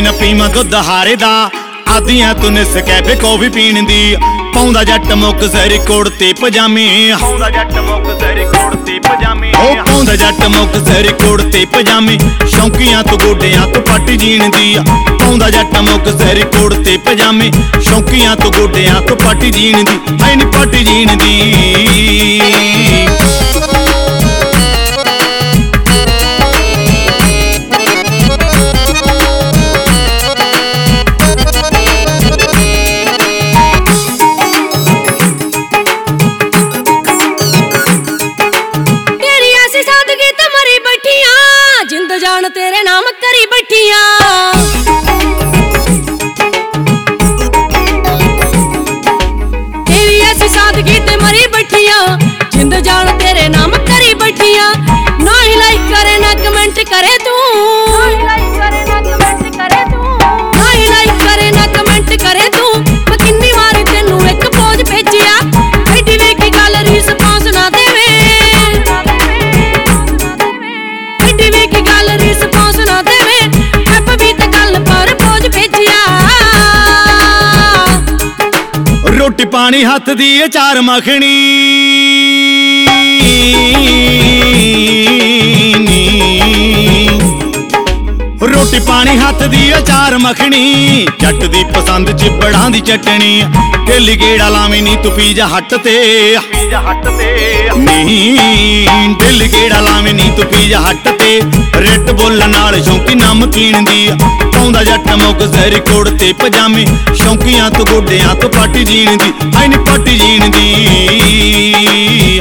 ਨਾ ਪੀਵਾਂ ਦੁੱਧ ਹਾਰੇ ਦਾ, ਆਦੀਆਂ ਤੂੰ ਨਿਸਕੈਫੇ ਕੌਫੀ ਪੀਣ ਦੀ। ਪਾਉਂਦਾ ਜੱਟ ਮੁਕਤਸਰ ਕੋਟ ਤੇ ਪਜਾਮੇ, ਪਾਉਂਦਾ ਜੱਟ ਮੁਕਤਸਰ ਕੋਟ ਤੇ ਪਜਾਮੇ, ਪਾਉਂਦਾ ਜੱਟ ਮੁਕਤਸਰ ਕੋਟ ਤੇ ਪਜਾਮੇ। ਸ਼ੌਂਕੀਆਂ ਤੋਂ ਗੋਡਿਆਂ ਤੋਂ ਪੱਟ ਜੀਣ ਦੀ, ਪਾਉਂਦਾ ਜੱਟ ਮੁਕਤਸਰ ਕੋਟ ਤੇ ਪਜਾਮੇ। ਸ਼ੌਂਕੀਆਂ ਤੋਂ ਗੋਡਿਆਂ ਤੋਂ ਪੱਟ ਜੀਣ ਦੀ, ਐ ਨੀ ਪੱਟ ਜੀਣ ਦੀ। ਜਾਨ ਤੇਰੇ ਨਾਮ ਕਰੀ ਬੈਠੀਆਂ, ਤੇਰੀ ਐਸੀ ਸਾਦਗੀ ਤੇ ਮਰੀ ਬੈਠੀਆਂ। ਜਿੰਦ ਜਾਨ ਤੇਰੇ ਨਾਮ ਕਰੀ ਬੈਠੀਆਂ। ਨਾ ਹੀ ਲਾਈਕ ਕਰੇ ਨਾ ਕਮੈਂਟ ਕਰੇ ਤੂੰ, ਨਾ ਹੀ ਲਾਈਕ ਕਰੇ ਨਾ ਕਮੈਂਟ ਕਰੇ ਤੂੰ, ਨਾ ਹੀ ਲਾਈਕ ਕਰੇ ਨਾ ਕਮੈਂਟ ਕਰੇ ਤੂੰ। ਮੈਂ ਕਿੰਨੀ ਵਾਰੀ ਤੈਨੂੰ ਇੱਕ ਪੋਜ ਭੇਜਿਆ, ਐਡੀ ਵੇਖ ਕੇ ਗੱਲ ਰਿਸਪੌਂਸ ਨਾ ਦੇਵੇ, ਐਡੀ ਵੇਖ ਕੇ ਗੱਲ ਰਿਸਪੌਂਸ ਨਾ ਦੇਵੇ। ਐਪ ਵੀ ਤੇ ਗੱਲ ਪਰ ਪੋਜ ਭੇਜਿਆ। ਰੋਟੀ ਪਾਣੀ ਹੱਥ ਦੀ ਅਚਾਰ ਮੱਖਣੀ, ਰੋਟੀ ਪਾਣੀ ਹੱਥ ਦੀ ਅਚਾਰ ਮੱਖਣੀ। ਜੱਟ ਦੀ ਪਸੰਦ ਚਿਬੜਾਂ ਦੀ ਚਟਣੀ, ਢਿੱਲ ਗੇੜਾ ਲਾਵੇਂ ਨੀ ਤੂੰ ਪੀਜ਼ਾ ਹੱਟ ਤੇ, ਪੀਜ਼ਾ ਹੱਟ ਤੇ ਨੀ ਢਿੱਲ ਗੇੜਾ ਲਾਵੇਂ ਨੀ ਤੂੰ ਪੀਜ਼ਾ ਹੱਟ ਤੇ। ਰਿੱਟ ਬੁੱਲ ਨਾਲ ਸ਼ੌਂਕੀ ਨਮਕੀਨ ਦੀ, ਪਾਉਂਦਾ ਜੱਟ ਮੁਕਤਸਰ ਕੋਟ ਤੇ ਪਜਾਮੇ। ਸ਼ੌਂਕੀਆਂ ਤੋਂ ਗੋਡਿਆਂ ਤੋਂ ਪੱਟ ਜੀਣ ਦੀ, ਐ ਨੀ ਪੱਟ ਜੀਣ ਦੀ।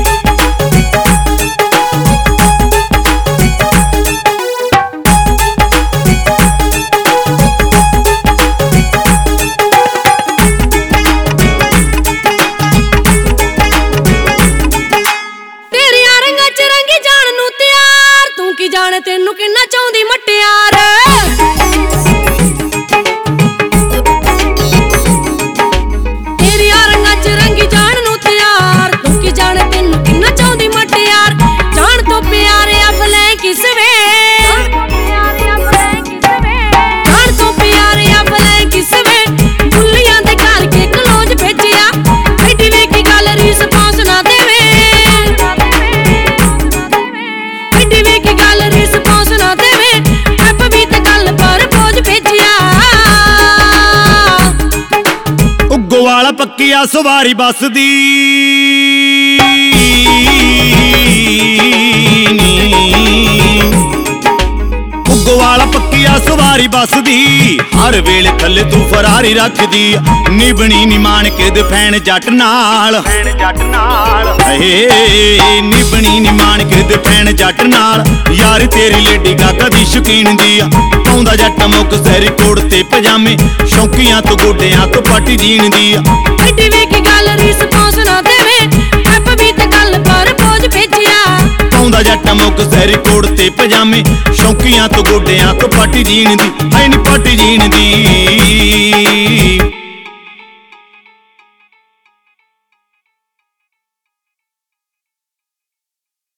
ਜਾਣ ਤੈਨੂੰ ਕਿੰਨਾ ਚਾਹੁੰਦੀ ਮਟਿਆਰ, ਤੇਰੀਆਂ ਰੰਗਾਂ ਚ ਰੰਗੀ ਜਾਣ ਨੂੰ ਤਿਆਰ। ਤੂੰ ਕੀ ਜਾਣ ਤੈਨੂੰ ਕਿੰਨਾ ਚਾਹੁੰਦੀ ਮਟਿਆਰ। ਜਾਣ ਤੋਂ ਪਿਆਰੇ ਆ ਬਲੈਂ ਕਿਸ ਵੇ, ਜਾਣ ਤੋਂ ਪਿਆਰੇ ਆ ਬਲੈਂ ਕਿਸ ਵੇ, ਜਾਣ ਤੋਂ ਪਿਆਰੇ ਆ ਬਲੈਂ ਕਿਸ ਵੇ। ਬੁੱਲੀਆਂ ਦੇ ਕਰਕੇ ਕਲੋਜ ਭੇਜਿਆ, ਐਡੀ ਵੇਖ ਕੇ ਗੱਲ ਰਿਸਪੌਂਸ ਨਾ ਦੇਵੇ, ਐਡੀ ਵੇਖ ਕੇ ਗੱਲ ਰਿਸਪੌਂਸ ਨਾ ਦੇਵੇ। ਐਪ ਵੀ ਤੇ ਗੱਲ ਪਰ ਪੋਜ ਭੇਜਿਆ। ਉੱਗੋ ਵਾਲਾ ਪੱਕੀਆ ਸਵਾਰੀ ਬੱਸ ਦੀ, ਉੱਗੋ ਵਾਲਾ ਪੱਕੀਆ ਸਵਾਰੀ ਬੱਸ ਦੀ। ਹਰ ਵੇਲੇ ਥੱਲੇ ਤੂੰ ਫਰਾਰੀ ਰੱਖਦੀ, ਨਿਭਣੀ ਨੀ ਮਾਣ ਕੇ ਦੇ ਫੈਨ ਜੱਟ ਨਾਲ, ਫੈਨ ਜੱਟ ਨਾਲ ਏ ਨਿਭਣੀ ਨੀ ਮਾਣ ਕੇ ਦੇ ਫੈਨ ਜੱਟ ਨਾਲ। ਯਾਰ ਤੇਰੀ ਲੇਡੀ ਗਾਗਾ ਦੀ ਸ਼ੌਕੀਨ ਦੀ, ਪਾਉਂਦਾ ਜੱਟ ਮੁਕਤਸਰ ਕੋਟ ਤੇ ਪਜਾਮੇ। ਸ਼ੌਂਕੀਆਂ ਤੋਂ ਗੋਡਿਆਂ ਤੋਂ ਪੱਟ ਜੀਣ ਦੀ, ਐਡੀ ਵੇਖ ਕੇ ਗੱਲ ਰਿਸਪੌਂਸ ਨਾ ਦੇਵੇ। ਐਪ ਵੀ ਤੇ ਗੱਲ ਪਰ ਪੋਜ ਭੇਜਿਆ, ਪਾਉਂਦਾ ਜੱਟ ਮੁਕਤਸਰ ਕੋਟ ਤੇ ਪਜਾਮੇ। ਸ਼ੌਂਕੀਆਂ ਤੋਂ ਗੋਡਿਆਂ ਤੋਂ ਪੱਟ ਜੀਣ ਦੀ, ਐ ਨੀ ਪੱਟ ਜੀਣ ਦੀ।